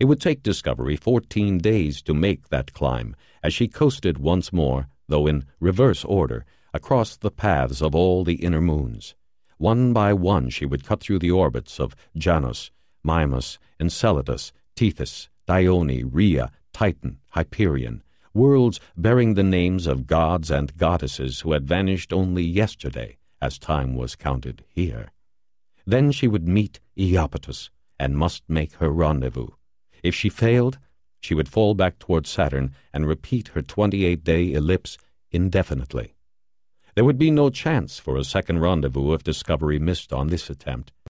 It would take Discovery 14 days to make that climb, as she coasted once more, though in reverse order, across the paths of all the inner moons. One by one she would cut through the orbits of Janus, Mimas, Enceladus, Tethys, Dione, Rhea, Titan, Hyperion, worlds bearing the names of gods and goddesses who had vanished only yesterday, as time was counted here. Then she would meet Iapetus, and must make her rendezvous. If she failed, she would fall back toward Saturn and repeat her 28-day ellipse indefinitely. There would be no chance for a second rendezvous if Discovery missed on this attempt.